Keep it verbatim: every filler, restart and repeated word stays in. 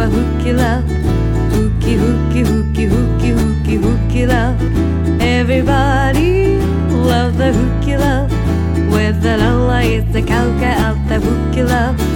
the hooky love. Hooky, hooky, hooky, hooky, hooky, hooky love. Everybody love the hooky love. With the lullaby, it's the cow-cow of the hooky love.